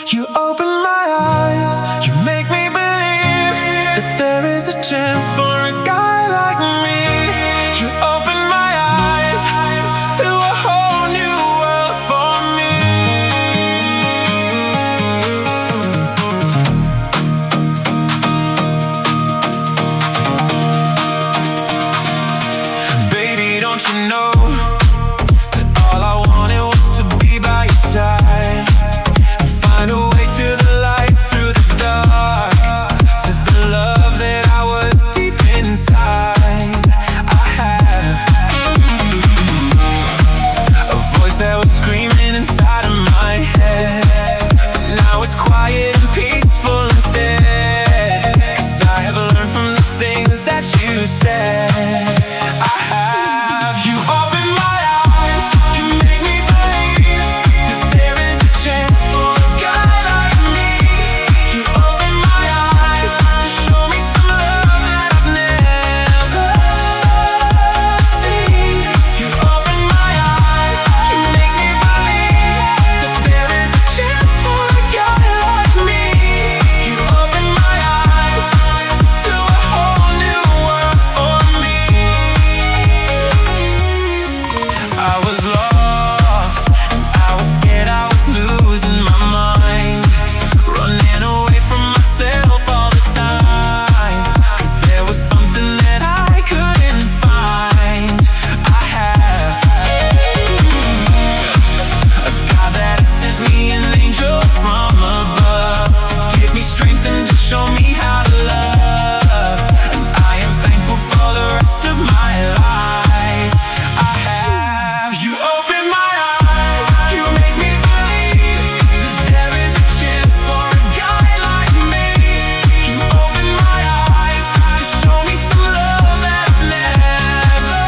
You open my eyes, you make me believe that there is a chance for a guy like me. You open my eyes to a whole new world for me. Baby, don't you know that all I wanted was to be by your side? Find a way to the light through the dark, to the love that I was deep inside. I have a voice that was screaming inside of my head, but now it's quiet and peaceful instead. 'Cause I have learned from the things that you said. I have. You open my eyes, you make me believe that there is a chance for a guy like me. You open my eyes to show me some love that I've never seen. You open my eyes, you make me believe that there is a chance for a guy like me. You open my eyes to a whole new world for me. I was lost, and I was scared I was losing my mind, running away from myself all the time. 'Cause there was something that I couldn't find. I have a God that has sent me an angel from above to give me strength and to show me how to love. And I am thankful for the rest of my life. I have. You open my eyes, you make me believe that there is a chance for a guy like me. You open my eyes to show me some love that I've never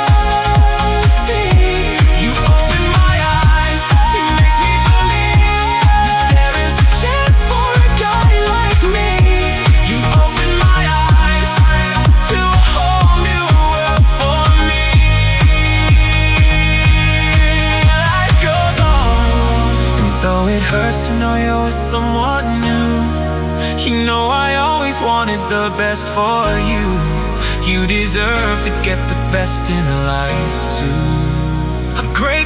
seen. You open my eyes, you make me believe that there is a chance for a guy like me. You open my eyes to a whole new world for me. Life goes on, and though it hurts to know you're with someone new, you know I always wanted the best for you. You deserve to get the best in life too. I'm grateful